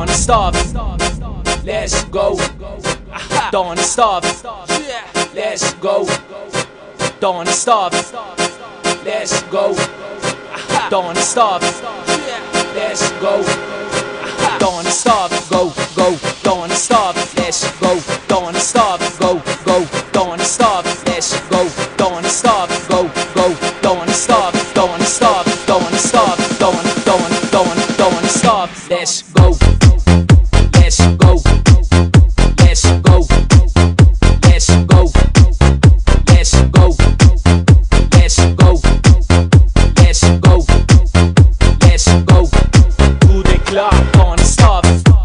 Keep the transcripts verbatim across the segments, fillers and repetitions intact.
Don't stop. Let's go. Don't stop. Let's go. Don't stop. Let's go. Don't stop. Let's go. Don't stop. Go, go. Don't stop. Let's go. Don't stop. Go, go. Don't stop. Let's go. Don't stop. Go, go. Don't stop. Don't stop. Don't stop. Don't, don't, don't, don't stop. Let's go. Let's go. Let's go. Let's go. Let's go. Let's go. Let's go. Let's go. To the club. Don't stop.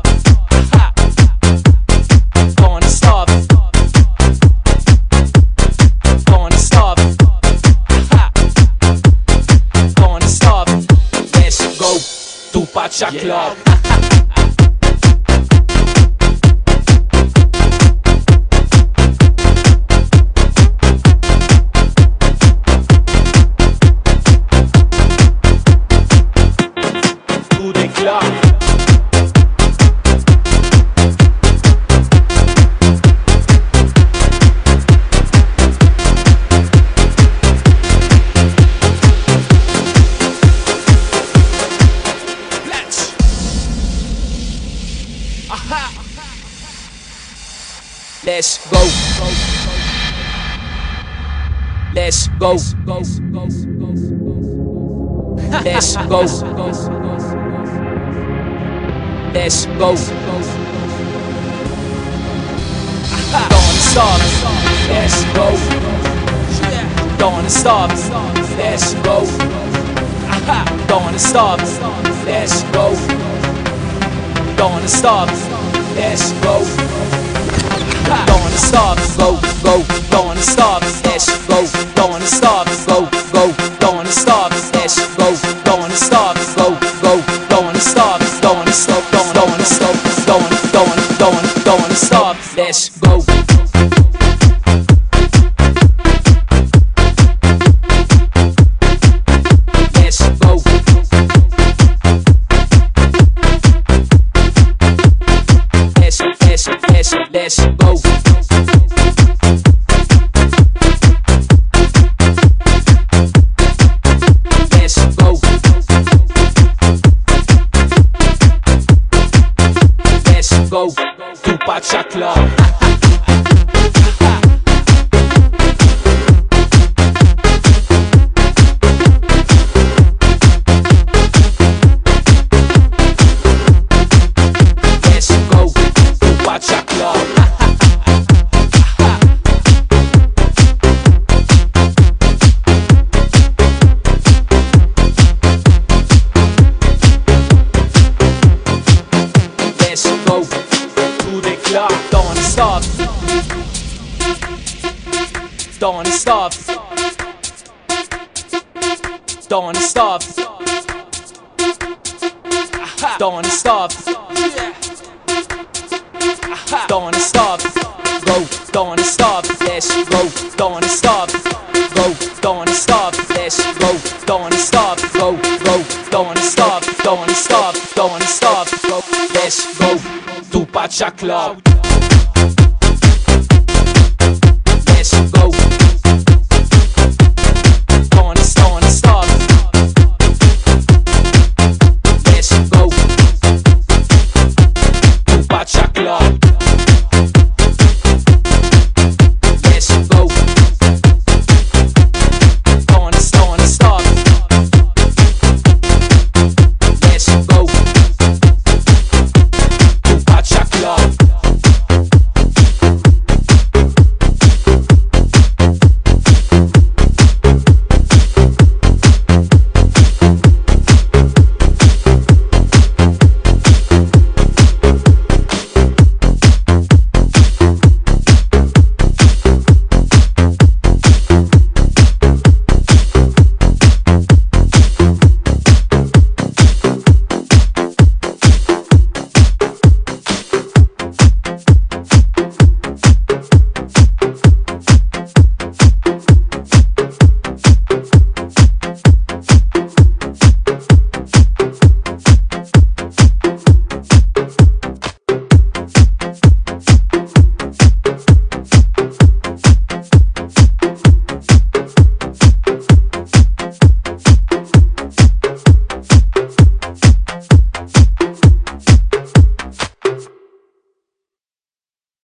Don't stop. Don't stop. Don't stop. Let's go. To Pacha Club. To the club. Let's go. Let's go. Let's go. Let's go. Don't stop. Let's go. Don't stop. Let's go. Don't stop. Let's go. Don't stop. Let's go. Don't stop, go, go, don't stop, let's go, don't stop, go, go, don't stop, let's go, don't stop, go, go, don't stop, don't stop, don't, don't stop, don't, don't, don't, don't stop, let's go. Let's go. Let's, let's, let's, let's go. Go to Pacha Club. Let's go to Pacha Club. Let's go to the club. Don't stop. Don't stop. Don't stop. Don't stop. Don't stop. Go. Don't stop. Let's go. Don't stop. Go. Don't stop. Let's go. Don't stop. Go. Go. Don't stop. Don't stop. Don't stop. Go. Let's go to Pacha Club.